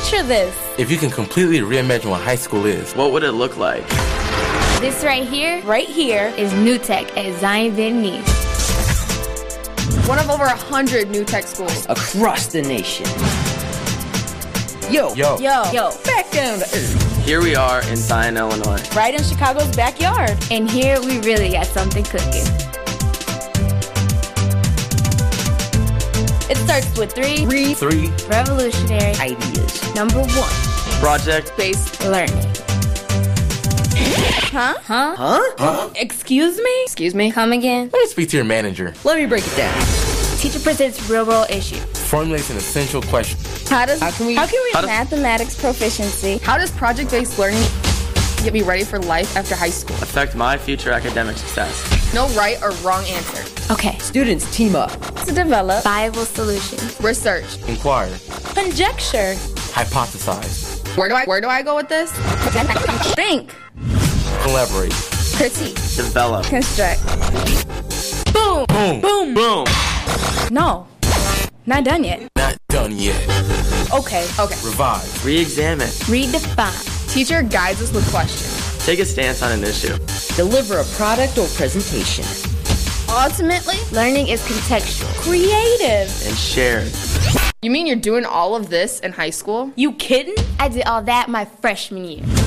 Picture this. If you can completely reimagine what high school is, what would it look like? This right here, is New Tech at Zion Van Ness. One of over 100 New Tech schools across the nation. Yo. Back down to earth. Here we are in Zion, Illinois. Right in Chicago's backyard. And here we really got something cooking. It starts with three revolutionary ideas. Number 1, project-based learning. Huh? Excuse me? Come again. let me speak to your manager. Let me break it down. Teacher presents real-world issues. Formulates an essential question. How can we Mathematics proficiency. How does project-based learning get me ready for life after high school? affect my future academic success? No right or wrong answer. Okay. Students team up. To develop viable solutions. Research. Inquire. Conjecture. Hypothesize. Where do I go with this? Think. Collaborate. Critique. Develop. Construct. Boom. Boom. Boom! No. Not done yet. Not done yet. Okay. Revise. Re-examine. Redefine. Teacher guides us with questions. Take a stance on an issue. Deliver a product or presentation. Ultimately, Learning is contextual. creative. And shared. You mean you're doing all of this in high school? You kidding? I did all that my freshman year.